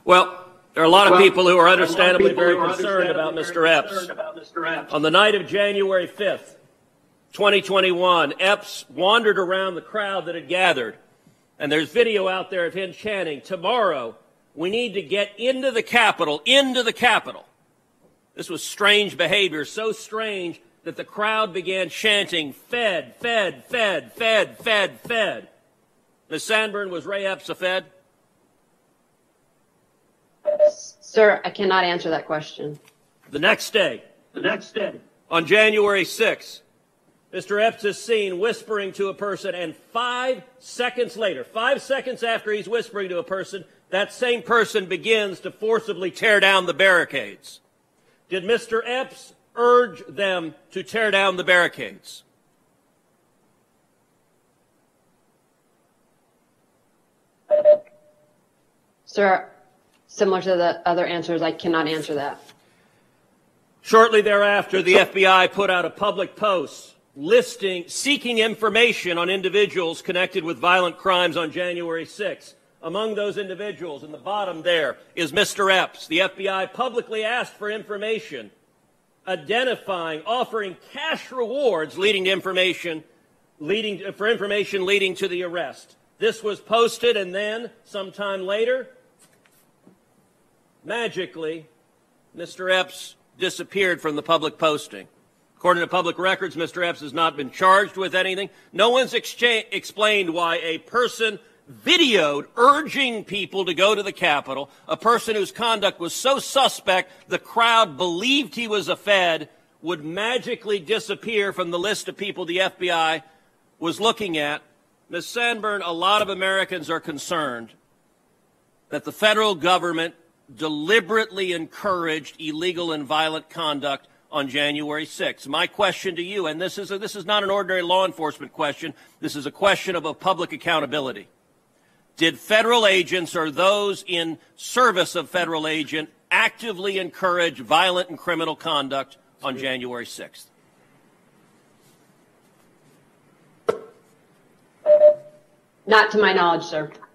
Well, there are a lot of people who are understandably very concerned about Mr. Epps. On the night of January 5th, 2021, Epps wandered around the crowd that had gathered, and there's video out there of him chanting, "Tomorrow, we need to get into the Capitol, into the Capitol." This was strange behavior, so strange that the crowd began chanting, "Fed, Fed, Fed, Fed, Fed, Fed." Ms. Sanborn, was Ray Epps a Fed? Sir, I cannot answer that question. The next day, on January 6th, Mr. Epps is seen whispering to a person, and 5 seconds later, 5 seconds after he's whispering to a person, that same person begins to forcibly tear down the barricades. Did Mr. Epps urge them to tear down the barricades? Sir, similar to the other answers, I cannot answer that. Shortly thereafter, the FBI put out a public post seeking information on individuals connected with violent crimes on January 6th. Among those individuals, in the bottom there, is Mr. Epps. The FBI publicly asked for information, offering cash rewards for information leading to the arrest. This was posted, and then, sometime later, magically, Mr. Epps disappeared from the public posting. According to public records, Mr. Epps has not been charged with anything. No one's explained why a person videoed urging people to go to the Capitol, a person whose conduct was so suspect the crowd believed he was a Fed, would magically disappear from the list of people the FBI was looking at. Ms. Sanborn, a lot of Americans are concerned that the federal government deliberately encouraged illegal and violent conduct on January 6th. My question to you, and this is not an ordinary law enforcement question, this is a question of public accountability. Did federal agents or those in service of federal agent actively encourage violent and criminal conduct on January 6th? Not to my knowledge, sir.